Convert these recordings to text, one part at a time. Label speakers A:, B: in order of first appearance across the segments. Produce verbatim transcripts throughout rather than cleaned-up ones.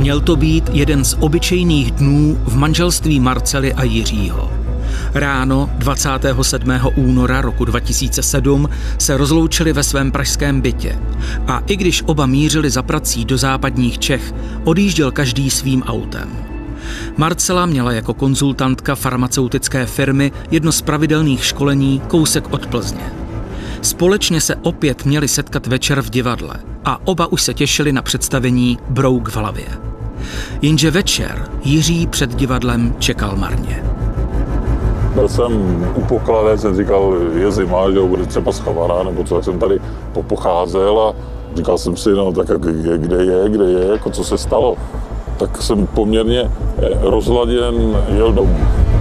A: Měl to být jeden z obyčejných dnů v manželství Marcely a Jiřího. Ráno dvacátého sedmého února roku dva tisíce sedm se rozloučili ve svém pražském bytě a i když oba mířili za prací do západních Čech, odjížděl každý svým autem. Marcela měla jako konzultantka farmaceutické firmy jedno z pravidelných školení kousek od Plzně. Společně se opět měli setkat večer v divadle a oba už se těšili na představení Brouk v hlavě. Jenže večer Jiří před divadlem čekal marně.
B: Byl jsem u poklade, jsem říkal, je zima, že bude třeba schavara, nebo co, jsem tady popocházel a říkal jsem si, no tak kde je, kde je, jako co se stalo. Tak jsem poměrně rozladěn jel domů.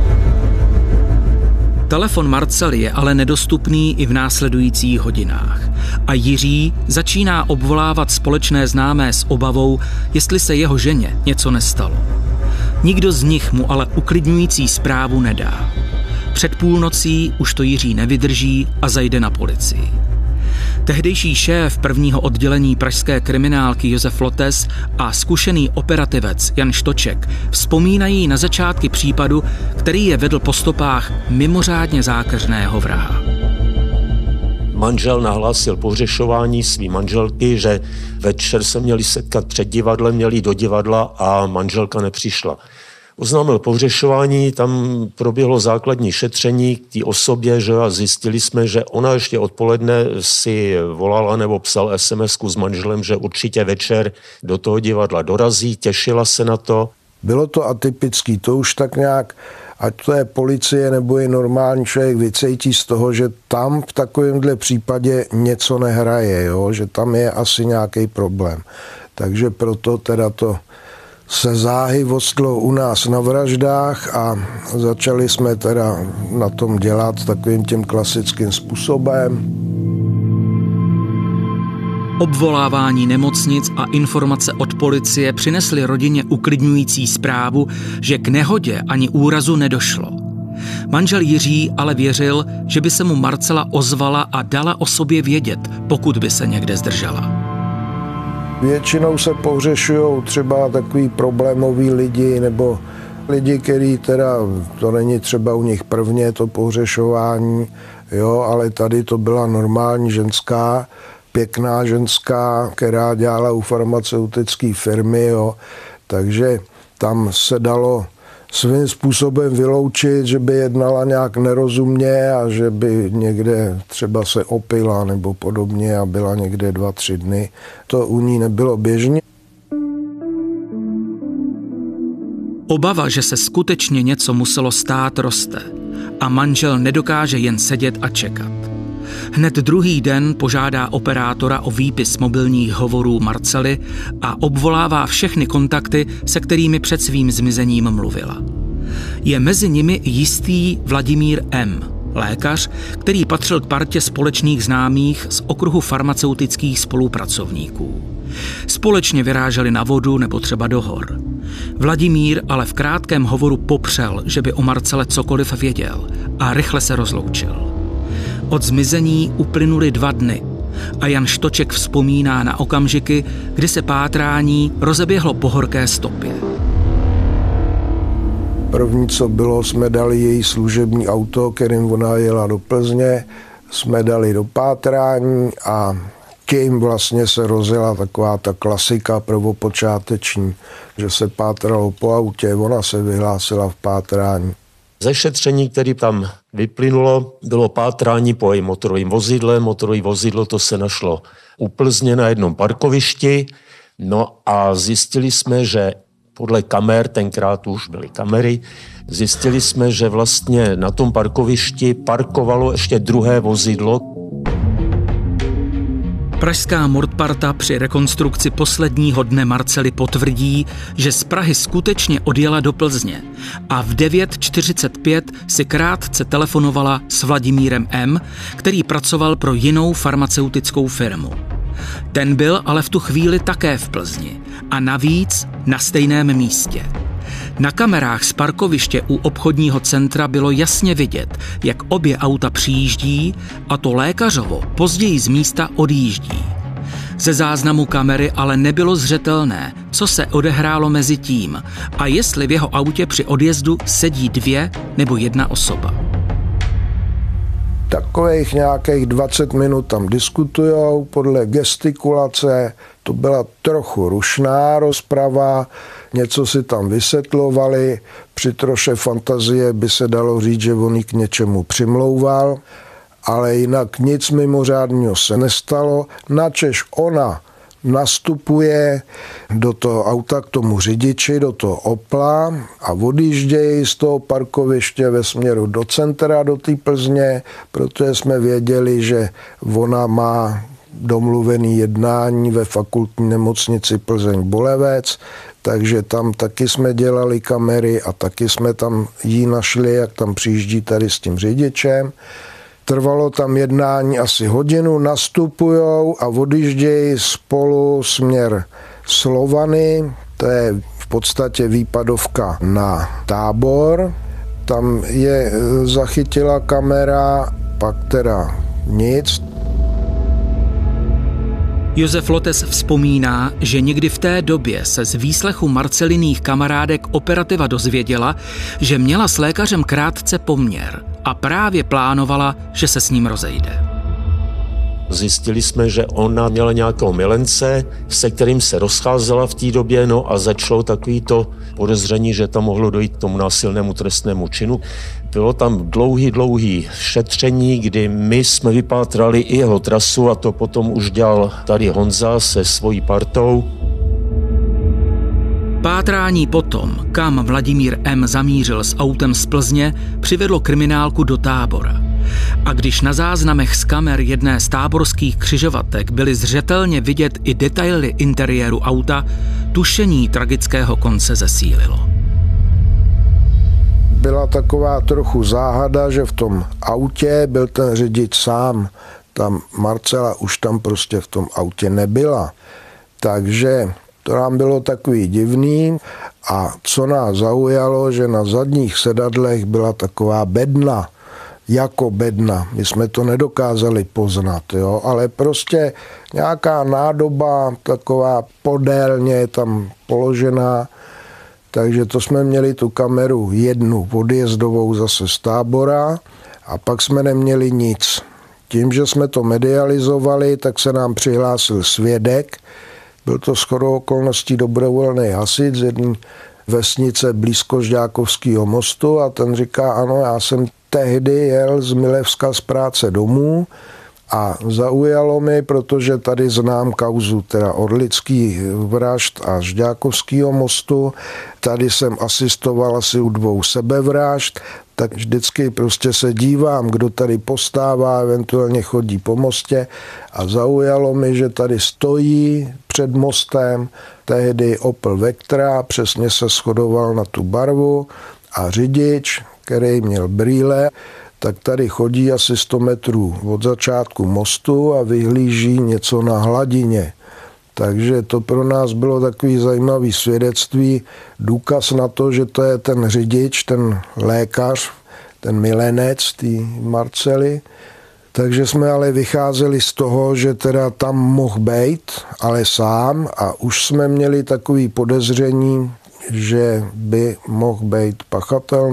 A: Telefon Marcely je ale nedostupný i v následujících hodinách a Jiří začíná obvolávat společné známé s obavou, jestli se jeho ženě něco nestalo. Nikdo z nich mu ale uklidňující zprávu nedá. Před půlnocí už to Jiří nevydrží a zajde na policii. Tehdejší šéf prvního oddělení pražské kriminálky Josef Lotes a zkušený operativec Jan Štoček vzpomínají na začátky případu, který je vedl po stopách mimořádně zákeřného vraha.
C: Manžel nahlásil pohřešování své manželky, že večer se měli setkat před divadlem, měli do divadla a manželka nepřišla. Oznámil pohřešování, tam proběhlo základní šetření k té osobě, že a zjistili jsme, že ona ještě odpoledne si volala nebo psal es em esku s manželem, že určitě večer do toho divadla dorazí, těšila se na to.
D: Bylo to atypický, to už tak nějak, ať to je policie nebo je normální člověk, vycejtí z toho, že tam v takovémhle případě něco nehraje, jo? Že tam je asi nějaký problém. Takže proto teda to se záhy vostlo u nás na vraždách a začali jsme teda na tom dělat takovým tím klasickým způsobem.
A: Obvolávání nemocnic a informace od policie přinesly rodině uklidňující zprávu, že k nehodě ani úrazu nedošlo. Manžel Jiří ale věřil, že by se mu Marcela ozvala a dala o sobě vědět, pokud by se někde zdržela.
D: Většinou se pohřešujou třeba takový problémoví lidi nebo lidi, kteří teda, to není třeba u nich prvně to pohřešování, jo, ale tady to byla normální ženská, pěkná ženská, která dělala u farmaceutické firmy, jo, takže tam se dalo svým způsobem vyloučit, že by jednala nějak nerozumně a že by někde třeba se opila nebo podobně a byla někde dva, tři dny. To u ní nebylo běžně.
A: Obava, že se skutečně něco muselo stát, roste a manžel nedokáže jen sedět a čekat. Hned druhý den požádá operátora o výpis mobilních hovorů Marcely a obvolává všechny kontakty, se kterými před svým zmizením mluvila. Je mezi nimi jistý Vladimír M., lékař, který patřil k partě společných známých z okruhu farmaceutických spolupracovníků. Společně vyráželi na vodu nebo třeba do hor. Vladimír ale v krátkém hovoru popřel, že by o Marcele cokoliv věděl a rychle se rozloučil. Od zmizení uplynuly dva dny a Jan Štoček vzpomíná na okamžiky, kdy se pátrání rozeběhlo po horké stopě.
D: První, co bylo, jsme dali její služební auto, kterým ona jela do Plzně, jsme dali do pátrání a tím vlastně se rozjela taková ta klasika prvopočáteční, že se pátralo po autě, ona se vyhlásila v pátrání.
C: Ze šetření, které tam vyplynulo, bylo pátrání po jejím motorovým vozidle. Motorové vozidlo to se našlo u Plzně na jednom parkovišti. No a zjistili jsme, že podle kamer, tenkrát už byly kamery, zjistili jsme, že vlastně na tom parkovišti parkovalo ještě druhé vozidlo.
A: Pražská mordparta při rekonstrukci posledního dne Marcely potvrdí, že z Prahy skutečně odjela do Plzně a v devět čtyřicet pět si krátce telefonovala s Vladimírem M., který pracoval pro jinou farmaceutickou firmu. Ten byl ale v tu chvíli také v Plzni a navíc na stejném místě. Na kamerách z parkoviště u obchodního centra bylo jasně vidět, jak obě auta přijíždí a to lékařovo později z místa odjíždí. Ze záznamu kamery ale nebylo zřetelné, co se odehrálo mezi tím a jestli v jeho autě při odjezdu sedí dvě nebo jedna osoba.
D: Takových nějakých dvacet minut tam diskutujou podle gestikulace. To byla trochu rušná rozprava, něco si tam vysvětlovali. Při troše fantazie by se dalo říct, že on jí k něčemu přimlouval, ale jinak nic mimořádného se nestalo. Načež ona nastupuje do toho auta k tomu řidiči, do toho Opla a odjíždějí z toho parkoviště ve směru do centra, do té Plzně, protože jsme věděli, že ona má domluvený jednání ve fakultní nemocnici Plzeň-Bolevec, takže tam taky jsme dělali kamery a taky jsme tam jí našli, jak tam přijíždí tady s tím řidičem. Trvalo tam jednání asi hodinu, nastupujou a odjíždějí spolu směr Slovany, to je v podstatě výpadovka na Tábor. Tam je zachytila kamera, pak teda nic.
A: Josef Lotes vzpomíná, že někdy v té době se z výslechu Marceliných kamarádek operativa dozvěděla, že měla s lékařem krátce poměr a právě plánovala, že se s ním rozejde.
C: Zjistili jsme, že ona měla nějakého milence, se kterým se rozcházela v té době, no a začalo takový to podezření, že tam mohlo dojít k tomu násilnému trestnému činu. Bylo tam dlouhý, dlouhý šetření, kdy my jsme vypátrali i jeho trasu a to potom už dělal tady Honza se svojí partou.
A: Pátrání potom, kam Vladimír M. zamířil s autem z Plzně, přivedlo kriminálku do Tábora. A když na záznamech z kamer jedné z táborských křižovatek byly zřetelně vidět i detaily interiéru auta, tušení tragického konce zesílilo.
D: Byla taková trochu záhada, že v tom autě byl ten řidič sám. Tam Marcela už tam prostě v tom autě nebyla. Takže to nám bylo takový divný a co nás zaujalo, že na zadních sedadlech byla taková bedna, jako bedna. My jsme to nedokázali poznat, jo? Ale prostě nějaká nádoba taková podélně tam položená, takže to jsme měli tu kameru jednu odjezdovou zase z Tábora a pak jsme neměli nic. Tím, že jsme to medializovali, tak se nám přihlásil svědek. Byl to shodou okolností dobrovolný hasič z jedné vesnice blízko Žďákovského mostu a ten říká, ano, já jsem tehdy jel z Milevska z práce domů a zaujalo mi, protože tady znám kauzu teda Orlický vražd a Žďákovského mostu. Tady jsem asistoval asi u dvou sebevražd, tak vždycky prostě se dívám, kdo tady postává, eventuálně chodí po mostě a zaujalo mi, že tady stojí před mostem tehdy Opel Vectra, přesně se shodoval na tu barvu a řidič, který měl brýle, tak tady chodí asi sto metrů od začátku mostu a vyhlíží něco na hladině. Takže to pro nás bylo takový zajímavý svědectví, důkaz na to, že to je ten řidič, ten lékař, ten milenec té Marcely. Takže jsme ale vycházeli z toho, že teda tam mohl být, ale sám a už jsme měli takový podezření, že by mohl být pachatel.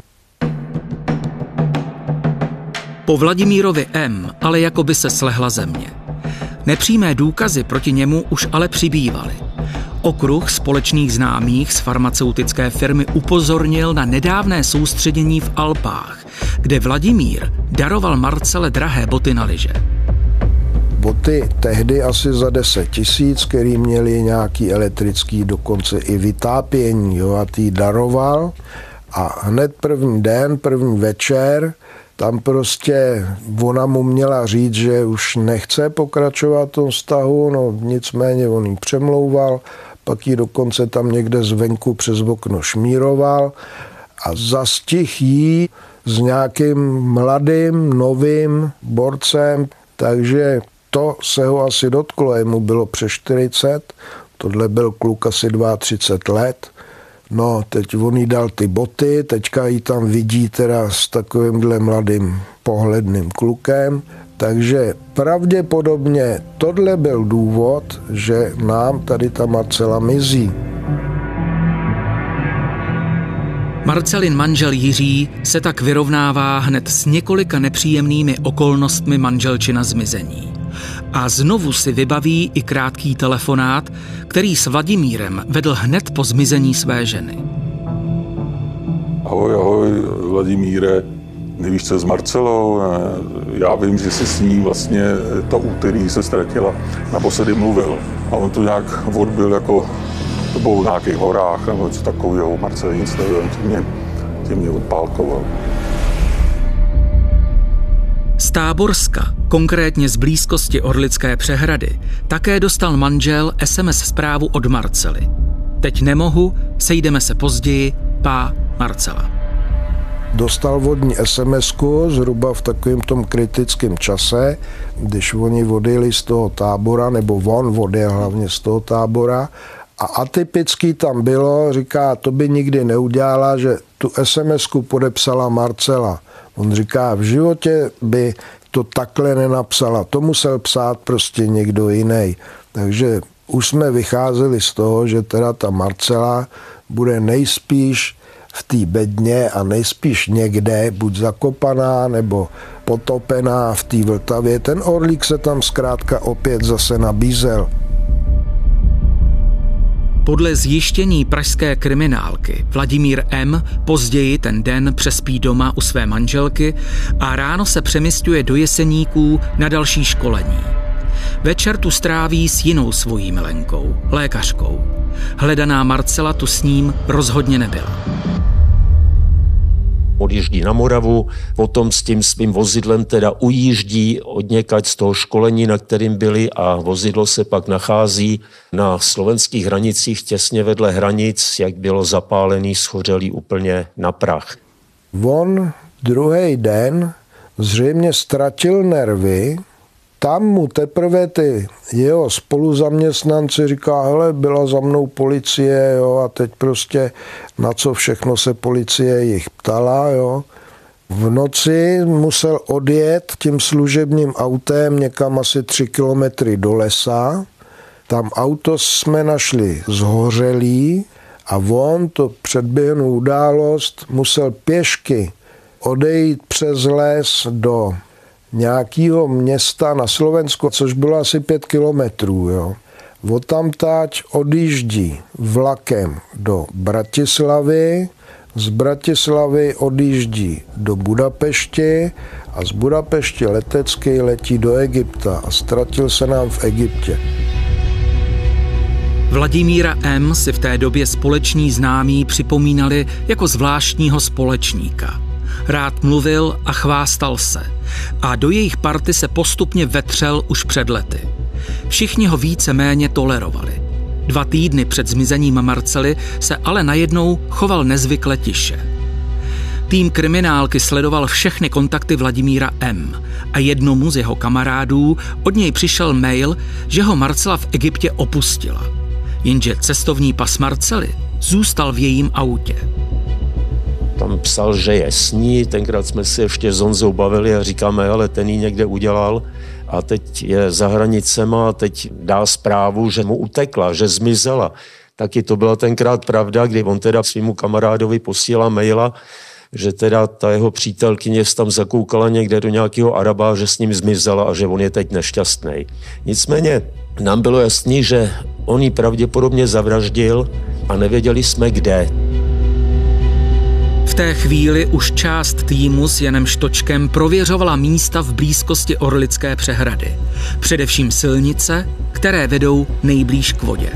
A: Po Vladimírovi M. ale jako by se slehla země. Nepřímé důkazy proti němu už ale přibývaly. Okruh společných známých z farmaceutické firmy upozornil na nedávné soustředění v Alpách, kde Vladimír daroval Marcele drahé boty na lyže.
D: Boty tehdy asi za deset tisíc, který měli nějaký elektrický, dokonce i vytápění, jo, a ty daroval. A hned první den, první večer, tam prostě ona mu měla říct, že už nechce pokračovat v tom vztahu, no nicméně on jí přemlouval, pak ji dokonce tam někde zvenku přes okno šmíroval a zastih jí s nějakým mladým, novým borcem, takže to se ho asi dotklo, jemu bylo přes čtyřicet, tohle byl kluk asi třicet dva let. No, teď on jí dal ty boty, teďka ji tam vidí teda s takovýmhle mladým pohledným klukem, takže pravděpodobně tohle byl důvod, že nám tady ta Marcela mizí.
A: Marcelin manžel Jiří se tak vyrovnává hned s několika nepříjemnými okolnostmi manželčina zmizení. A znovu si vybaví i krátký telefonát, který s Vladimírem vedl hned po zmizení své ženy.
B: Ahoj, ahoj, Vladimíre, nevíš, co s Marcelou? Já vím, že jsi s ní vlastně to úterý se ztratila, naposledy mluvil. A on to nějak odbil jako, to bylo v nějakých horách nebo něco takového. Marcel nic nevím, tím mě, tím mě odpálkoval.
A: Z Táborska, konkrétně z blízkosti Orlické přehrady, také dostal manžel es em es zprávu od Marcely. Teď nemohu, sejdeme se později, pá Marcela.
D: Dostal od ní es em esku zhruba v takovém tom kritickém čase, když oni odjeli z toho Tábora, nebo on odjel hlavně z toho Tábora. A atypický tam bylo, říká, to by nikdy neudělala, že tu es em esku podepsala Marcela. On říká, v životě by to takhle nenapsala, to musel psát prostě někdo jiný. Takže už jsme vycházeli z toho, že teda ta Marcela bude nejspíš v té bedně a nejspíš někde, buď zakopaná nebo potopená v té Vltavě. Ten Orlík se tam zkrátka opět zase nabízel.
A: Podle zjištění pražské kriminálky Vladimír M. později ten den přespí doma u své manželky a ráno se přemisťuje do Jeseníků na další školení. Večer tu stráví s jinou svojí milenkou, lékařkou. Hledaná Marcela tu s ním rozhodně nebyla.
C: Odjíždí na Moravu, potom s tím svým vozidlem teda ujíždí odněkať z toho školení, na kterým byli, a vozidlo se pak nachází na slovenských hranicích těsně vedle hranic, jak bylo zapálený, schořelý úplně na prach.
D: On druhý den zřejmě ztratil nervy, tam mu teprve ty jeho spoluzaměstnanci říká, hele, byla za mnou policie, jo, a teď prostě na co všechno se policie jich ptala, jo. V noci musel odjet tím služebním autem někam asi tři kilometry do lesa. Tam auto jsme našli zhořelý a on, to předběhnou událost, musel pěšky odejít přes les do nějakého města na Slovensku, což bylo asi pět kilometrů. Jo. Odtamtáť odjíždí vlakem do Bratislavy, z Bratislavy odjíždí do Budapešti a z Budapešti letecky letí do Egypta a ztratil se nám v Egyptě.
A: Vladimíra M. si v té době společní známí připomínali jako zvláštního společníka. Rád mluvil a chvástal se a do jejich party se postupně vetřel už před lety. Všichni ho více-méně tolerovali. Dva týdny před zmizením Marcely se ale najednou choval nezvykle tiše. Tým kriminálky sledoval všechny kontakty Vladimíra M. a jednomu z jeho kamarádů od něj přišel mail, že ho Marcela v Egyptě opustila. Jenže cestovní pas Marcely zůstal v jejím autě.
C: Tam psal, že je s ní, tenkrát jsme se ještě s Honzou bavili a říkáme, ale ten ji někde udělal a teď je za hranicema a teď dá zprávu, že mu utekla, že zmizela. Taky to byla tenkrát pravda, kdy on teda svýmu kamarádovi posílal maila, že teda ta jeho přítelkyně tam zakoukala někde do nějakého Araba, že s ním zmizela a že on je teď nešťastný. Nicméně nám bylo jasný, že on ji pravděpodobně zavraždil a nevěděli jsme kde.
A: V té chvíli už část týmu s Janem Štočkem prověřovala místa v blízkosti Orlické přehrady. Především silnice, které vedou nejblíž k vodě.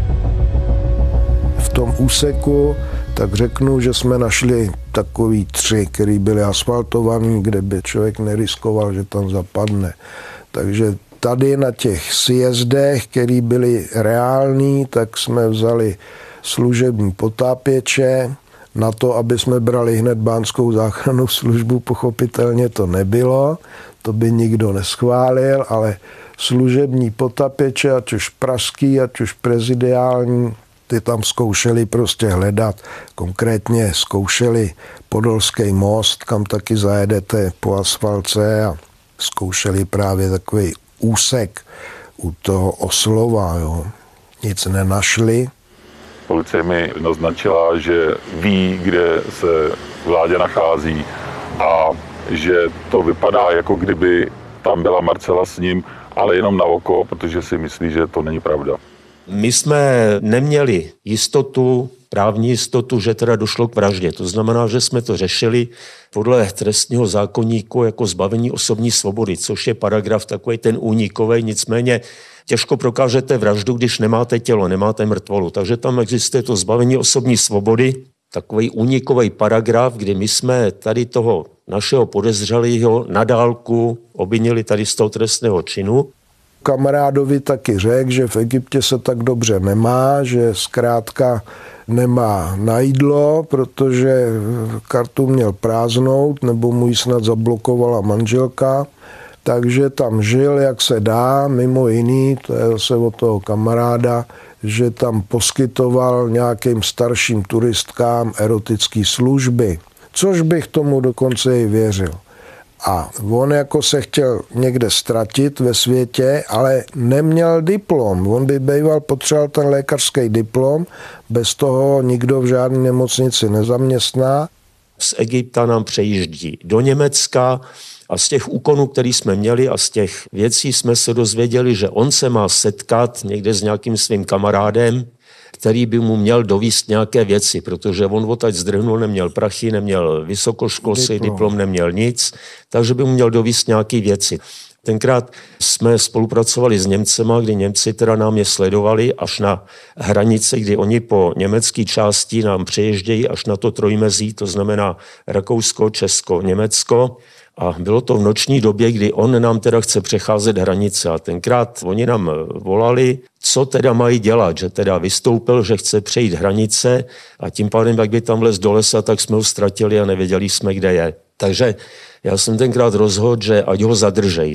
D: V tom úseku tak řeknu, že jsme našli takový tři, který byly asfaltovaný, kde by člověk neriskoval, že tam zapadne. Takže tady na těch sjezdech, které byly reální, tak jsme vzali služební potápěče. Na to, aby jsme brali hned bánskou záchrannou službu, pochopitelně to nebylo, to by nikdo neschválil, ale služební potápěče, ať už pražský, ať už prezidiální, ty tam zkoušeli prostě hledat. Konkrétně zkoušeli Podolský most, kam taky zajedete po asfaltce, a zkoušeli právě takový úsek u toho Oslova. Jo. Nic nenašli.
B: Policie mi naznačila, že ví, kde se Vláďa nachází a že to vypadá, jako kdyby tam byla Marcela s ním, ale jenom na oko, protože si myslí, že to není pravda.
C: My jsme neměli jistotu, právní jistotu, že teda došlo k vraždě. To znamená, že jsme to řešili podle trestního zákoníku jako zbavení osobní svobody, což je paragraf takový ten únikový, nicméně těžko prokážete vraždu, když nemáte tělo, nemáte mrtvolu. Takže tam existuje to zbavení osobní svobody, takový únikový paragraf, kdy my jsme tady toho našeho podezřelého na dálku obvinili tady z toho trestného činu.
D: Kamarádovi taky řekl, že v Egyptě se tak dobře nemá, že zkrátka nemá na jídlo, protože kartu měl prázdnout, nebo mu ji snad zablokovala manželka, takže tam žil, jak se dá, mimo jiný, to je zase od toho kamaráda, že tam poskytoval nějakým starším turistkám erotické služby, což bych tomu dokonce i věřil. A on jako se chtěl někde ztratit ve světě, ale neměl diplom. On by býval potřeboval ten lékařský diplom, bez toho nikdo v žádné nemocnici nezaměstná.
C: Z Egypta nám přejíždí do Německa a z těch úkonů, který jsme měli a z těch věcí jsme se dozvěděli, že on se má setkat někde s nějakým svým kamarádem, který by mu měl dovíst nějaké věci, protože on odtaď zdrhnul, neměl prachy, neměl vysokoškolský diplom. diplom, neměl nic, takže by mu měl dovíst nějaké věci. Tenkrát jsme spolupracovali s Němcema, kdy Němci teda nám je sledovali až na hranice, kdy oni po německé části nám přeježdějí až na to trojmezí, to znamená Rakousko, Česko, Německo. A bylo to v noční době, kdy on nám teda chce přecházet hranice. A tenkrát oni nám volali, co teda mají dělat, že teda vystoupil, že chce přejít hranice a tím pádem, jak by tam les do lesa, tak jsme ho ztratili a nevěděli jsme, kde je. Takže já jsem tenkrát rozhodl, že ať ho zadržejí.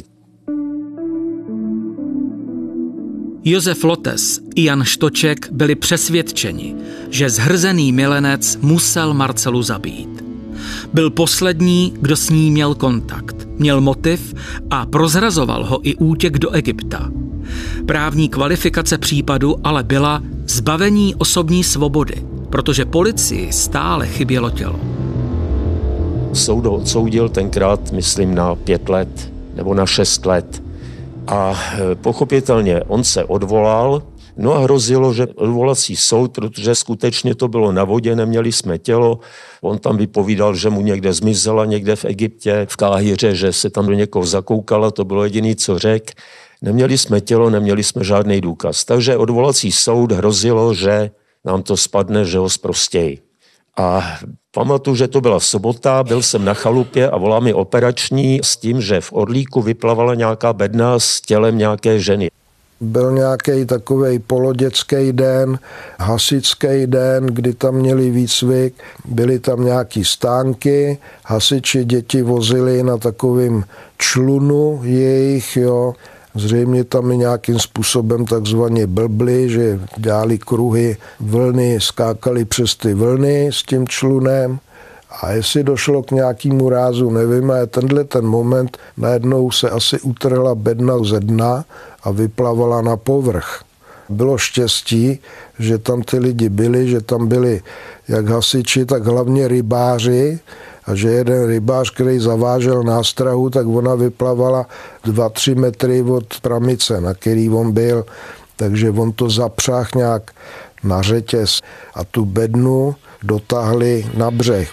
A: Josef Lotes i Jan Štoček byli přesvědčeni, že zhrzený milenec musel Marcelu zabít. Byl poslední, kdo s ní měl kontakt, měl motiv a prozrazoval ho i útěk do Egypta. Právní kvalifikace případu ale byla zbavení osobní svobody, protože policii stále chybělo tělo.
C: Soud ho odsoudil tenkrát, myslím, na pět let nebo na šest let. A pochopitelně on se odvolal, no a hrozilo, že odvolací soud, protože skutečně to bylo na vodě, neměli jsme tělo. On tam vypovídal, že mu někde zmizela, někde v Egyptě, v Káhiře, že se tam do někoho zakoukala, to bylo jediné, co řekl. Neměli jsme tělo, neměli jsme žádný důkaz. Takže odvolací soud hrozilo, že nám to spadne, že ho zprostějí. A pamatuju, že to byla sobota, byl jsem na chalupě a volá mi operační s tím, že v Orlíku vyplavala nějaká bedna s tělem nějaké ženy.
D: Byl nějaký takovej polodětský den, hasičský den, kdy tam měli výcvik, byly tam nějaký stánky, hasiči děti vozili na takovém člunu jejich, jo. Zřejmě tam i nějakým způsobem takzvaně blbli, že dělali kruhy, vlny, skákali přes ty vlny s tím člunem. A jestli došlo k nějakému rázu, nevím, a tenhle ten moment najednou se asi utrhla bedna ze dna a vyplavala na povrch. Bylo štěstí, že tam ty lidi byli, že tam byli jak hasiči, tak hlavně rybáři, a že jeden rybář, který zavážel nástrahu, tak ona vyplavala dva, tři metry od pramice, na který on byl, takže on to zapřáhl nějak na řetěz a tu bednu dotáhli na břeh.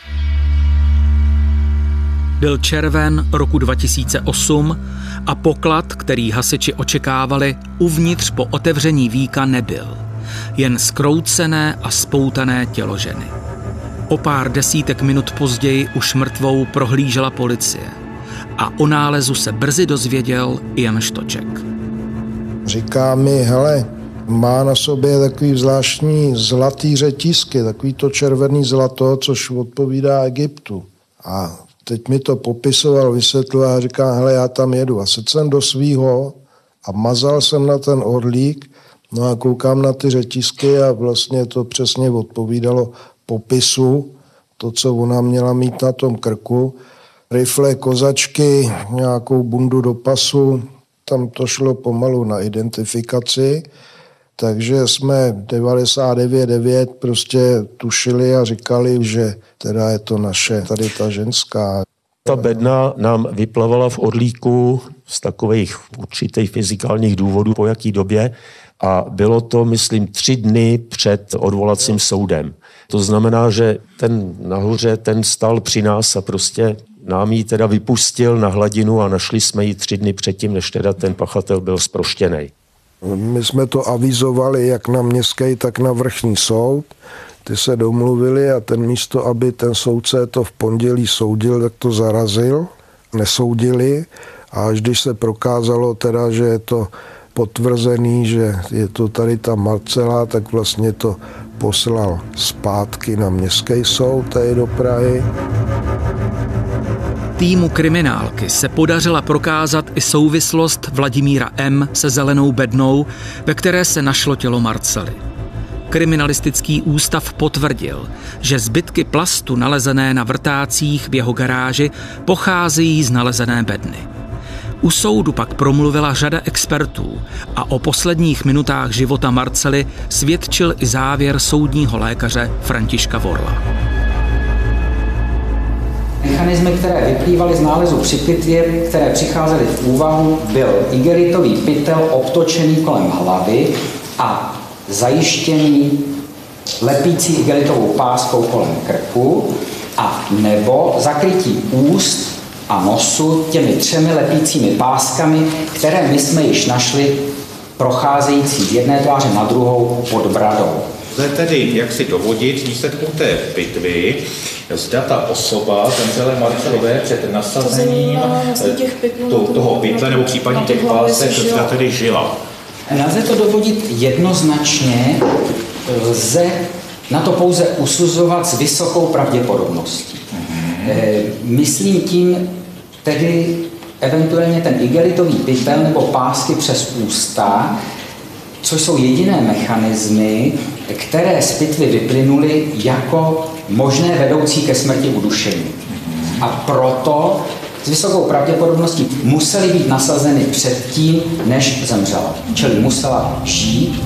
A: Byl červen roku dva tisíce osm a poklad, který hasiči očekávali, uvnitř po otevření víka nebyl. Jen zkroucené a spoutané tělo ženy. O pár desítek minut později už mrtvou prohlížela policie. A o nálezu se brzy dozvěděl Jan Štoček.
D: Říká mi, hele, má na sobě takový zvláštní zlatý řetízky, takový to červený zlato, což odpovídá Egyptu. A teď mi to popisoval, vysvětloval a říká, hele, já tam jedu. A sedl jsem do svýho a mazal jsem na ten orlík, no a koukám na ty řetízky a vlastně to přesně odpovídalo popisu, to, co ona měla mít na tom krku. Rifle, kozačky, nějakou bundu do pasu, tam to šlo pomalu na identifikaci. Takže jsme devadesát devět devět prostě tušili a říkali, že teda je to naše, tady ta ženská.
C: Ta bedna nám vyplavala v Orlíku z takových určitých fyzikálních důvodů, po jaký době. A bylo to, myslím, tři dny před odvolacím soudem. To znamená, že ten nahoře, ten stál při nás a prostě nám ji teda vypustil na hladinu a našli jsme ji tři dny předtím, než teda ten pachatel byl zproštěnej.
D: My jsme to avizovali jak na městský, tak na vrchní soud. Ty se domluvili a ten místo, aby ten soudce to v pondělí soudil, tak to zarazil. Nesoudili a až když se prokázalo teda, že je to potvrzený, že je to tady ta Marcela, tak vlastně to poslal zpátky na městský soud tady do Prahy.
A: Týmu kriminálky se podařila prokázat i souvislost Vladimíra M. se zelenou bednou, ve které se našlo tělo Marcely. Kriminalistický ústav potvrdil, že zbytky plastu nalezené na vrtácích v jeho garáži pocházejí z nalezené bedny. U soudu pak promluvila řada expertů a o posledních minutách života Marcely svědčil i závěr soudního lékaře Františka Vorla.
E: Mechanismy, které vyplývaly z nálezu při pitvě, které přicházely v úvahu, byl igelitový pytel obtočený kolem hlavy a zajištěný lepící igelitovou páskou kolem krku a nebo zakrytí úst a nosu těmi třemi lepícími páskami, které my jsme již našli procházející z jedné tváře na druhou pod bradou.
F: Lze tedy jak si dovodit výsledku té pitvy, zda ta osoba zemřelé Marcelové před nasazením to, toho pytle nebo případně těch pásek, zda tedy žila.
E: Nelze to dovodit jednoznačně, lze na to pouze usuzovat s vysokou pravděpodobností. Mm-hmm. Myslím tím tedy eventuálně ten igelitový pytel nebo pásky přes ústa, což jsou jediné mechanismy, které z pitvy vyplynuly jako možné vedoucí ke smrti udušení. A proto s vysokou pravděpodobností musely být nasazeny předtím, než zemřela. Čili musela žít.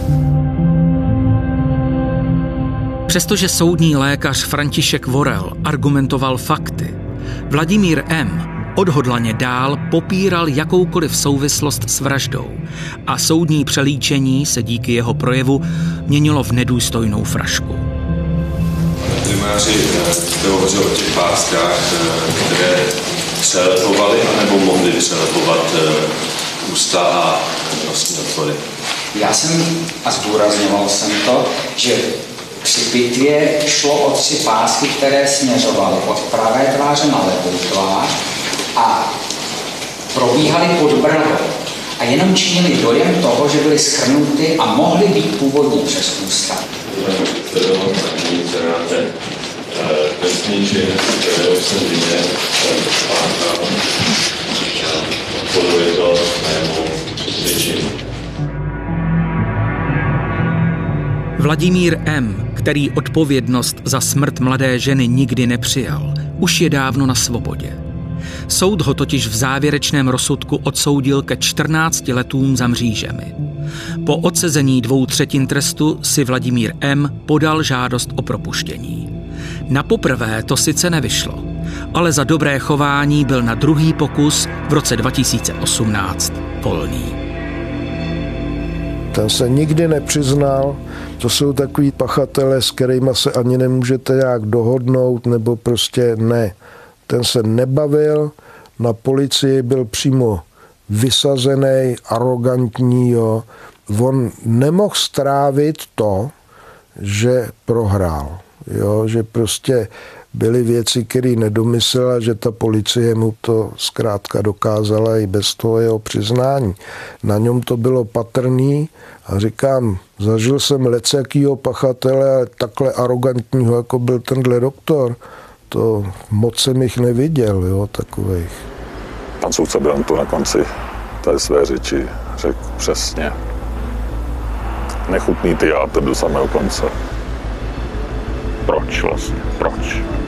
A: Přestože soudní lékař František Vorel argumentoval fakty, Vladimír M. odhodlaně dál popíral jakoukoliv souvislost s vraždou a soudní přelíčení se díky jeho projevu měnilo v nedůstojnou frašku.
G: Primáři jste hovořil o těch páskách, které přelepovaly anebo mohly přelepovat ústa a nosní otvory.
E: Já jsem, a zdůrazňoval jsem to, že při pitvě šlo o tři pásky, které směřovaly od pravé tváře na levou tvář a probíhaly pod bradou. A jenom činili dojem toho, že byly schrnuty a mohly být původně přes ústa.
G: Vesničin, kterého jsem viděl, páchal, poduje to mému přesvědčení.
A: Vladimír M., který odpovědnost za smrt mladé ženy nikdy nepřijal, už je dávno na svobodě. Soud ho totiž v závěrečném rozsudku odsoudil ke čtrnácti letům za mřížemi. Po odsezení dvou třetin trestu si Vladimír M. podal žádost o propuštění. Na poprvé to sice nevyšlo, ale za dobré chování byl na druhý pokus v roce dva tisíce osmnáct volný.
D: Ten se nikdy nepřiznal, to jsou takový pachatelé, s kterými se ani nemůžete nějak dohodnout, nebo prostě ne. Ten se nebavil, na policii byl přímo vysazený, arrogantní, jo. On nemohl strávit to, že prohrál, jo, že prostě byly věci, které nedomyslela, že ta policie mu to zkrátka dokázala i bez toho jeho přiznání. Na něm to bylo patrný a říkám, zažil jsem lecjakýho pachatele, ale takhle arrogantního, jako byl tenhle doktor, to moc jsem jich neviděl, jo, takových.
B: Pan soudce Bilan to na konci té své řeči řekl přesně. Nechutný tyjátr do samého konce. Proč vlastně? Proč?